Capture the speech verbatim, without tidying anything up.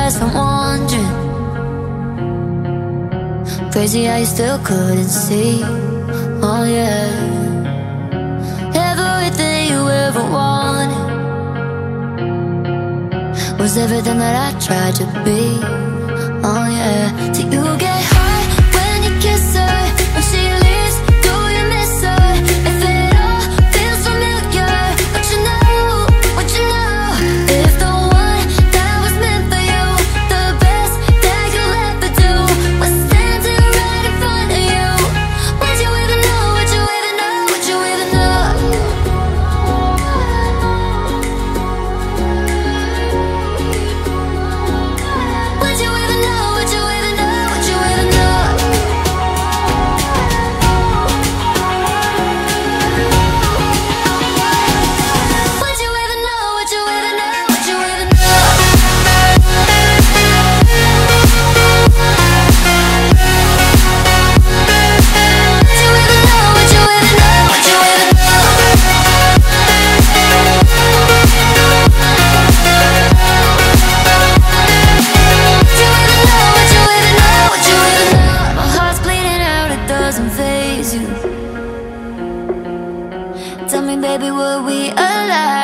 eyes from wandering. Crazy how you still couldn't see. Oh yeah, everything you ever wanted was everything that I tried to be. Oh yeah, do you get high when you kiss her? When she leaves, do you miss her? If it all feels familiar, what you know, what you know? If the one that was meant for you, the best that you'll ever do, was standing right in front of you, would you even know, would you even know, would you even know? Would you even know, would you even know, would you even know? Would you even know, would you even know, would you even know? Would you even know, would you even know, would you even know? Would you even know, would you even know, would you even know? My heart's bleeding out, it doesn't faze you. Tell me, baby, were we alive?